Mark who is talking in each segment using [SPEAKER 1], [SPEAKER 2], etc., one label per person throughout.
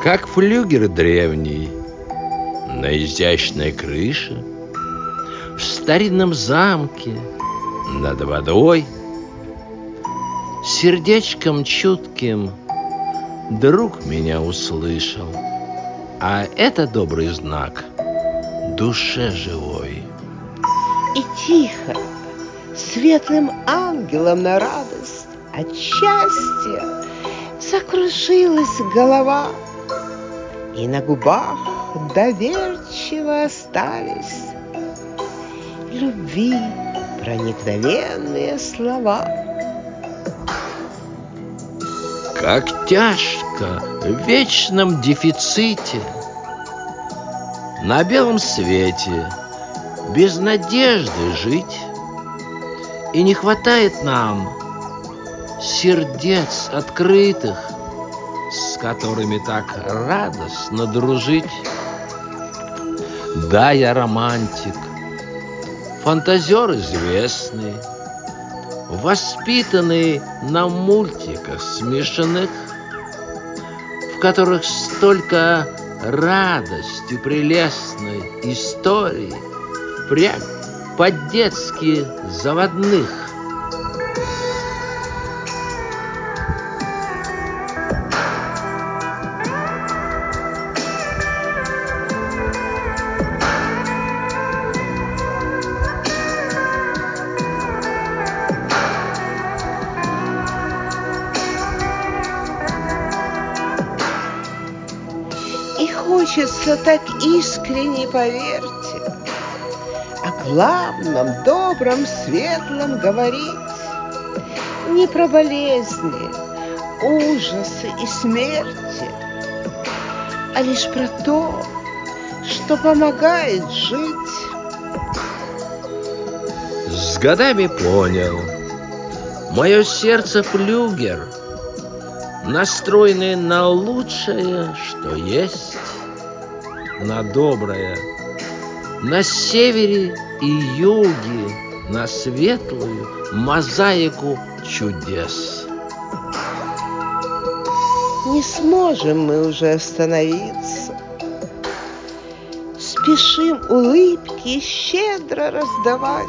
[SPEAKER 1] Как флюгер древний на изящной крыше, в старинном замке над водой, сердечком чутким друг меня услышал, а это добрый знак душе живой.
[SPEAKER 2] И тихо, светлым ангелом на радость от счастья закружилась голова, и на губах доверчиво остались любви проникновенные слова.
[SPEAKER 1] Как тяжко в вечном дефиците, на белом свете без надежды жить, и не хватает нам сердец открытых, с которыми так радостно дружить. Да, я романтик, фантазер известный, воспитанный на мультиках смешанных, в которых столько радости прелестной истории, прям по-детски заводных.
[SPEAKER 2] И хочется так искренне, поверьте, о главном, добром, светлом говорить. Не про болезни, ужасы и смерти, а лишь про то, что помогает жить.
[SPEAKER 1] С годами понял, мое сердце флюгер, настроенный на лучшее, что есть, на доброе, на севере и юге, на светлую мозаику чудес.
[SPEAKER 2] Не сможем мы уже остановиться, спешим улыбки щедро раздавать,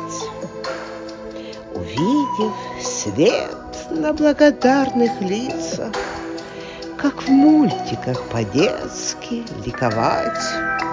[SPEAKER 2] увидев свет на благодарных лицах, как в мультиках по-детски ликовать.